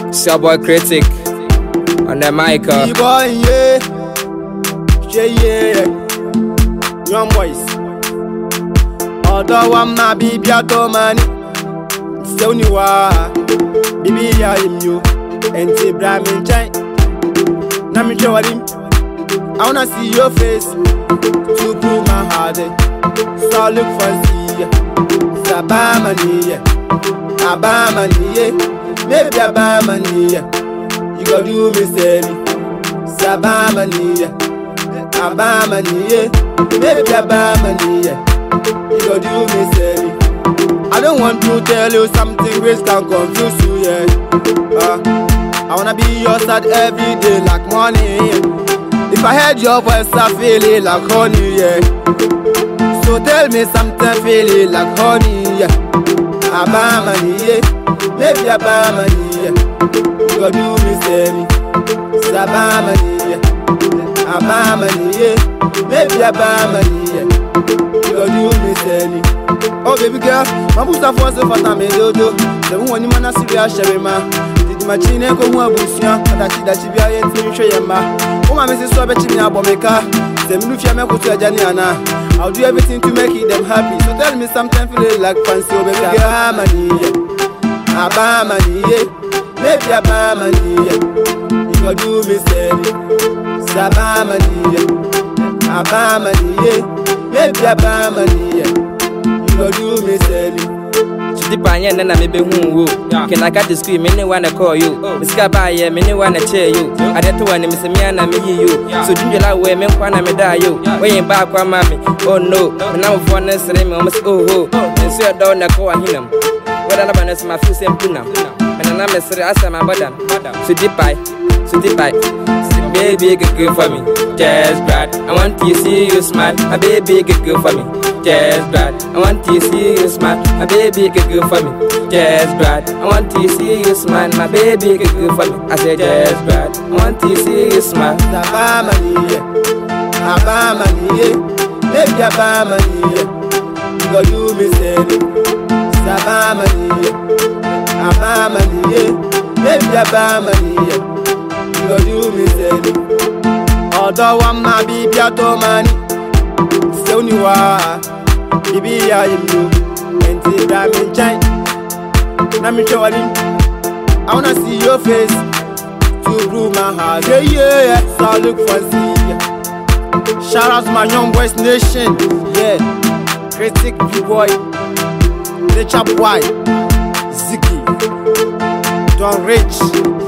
It's your boy Critic on the mic. Boy, yeah, young boys. Although I'm not baby, I don't money. So you are, baby, I am you. And the Brahmin Chai. Now me show him. I wanna see your face to prove my heart. So look for see. Sabamani, Abamani, maybe Abamani. You go do me steady. Sabamani, Abamani, maybe Abamani. You go do me steady. I don't want to tell you something which can confuse you, yeah. I wanna be your side every day like money. If I heard your voice, I feel it like honey, yeah. So tell me something, feel it like honey, yeah. Abamani, yeah. Maybe Abamani, yeah. You go do me steady. Sabamani, yeah. Abamani, yeah. Maybe Abamani, yeah. You go do me steady. Oh baby girl, my booster for so fat me dodo. The one you man serious sherima. Did my chin go one busia, that she be a yet show your ma. Oh my missus so bet me abomeka. The minute me go to Janiana. I'll do everything to make them happy. So tell me something feel like fancy baby girl. Abamani, maybe Abamani. You go do me steady. Sabamani, Abamani, maybe Abamani. You do me steady. To the banyan and I may be who can I got the scream? Anyone I call you, Miss Cabaya, anyone I chair you. I don't want to miss me and I may you. So do you like women when I may die you? Way back one mammy. Oh no, and now for one name almost oh, and so I don't call him. What I'm going to my first and puna. And I'm a sorry as my madam. So deep by, so deep by. Baby, get good for me. Just Brad, I want to see you smile. My baby, get good for me. Just Brad, I want to see you smile. My baby, get good for me. Just Brad, I want to see you smile. My baby, get good for me. I said, just Brad, I want to see you smile. Abamani, Abamani, maybe Abamani. You go do me steady. Sabamani, Abamani, maybe Abamani. You go do me steady. Although I'm not baby, I don't money. So you are, baby, I am you. And the Brahmin Chai. Now me show him. I wanna see your face to prove my heart. Yeah. So I look for see. Shout out to my young boys nation. Yeah. Critic B-boy. Nature boy. Ziggy. Don Rich.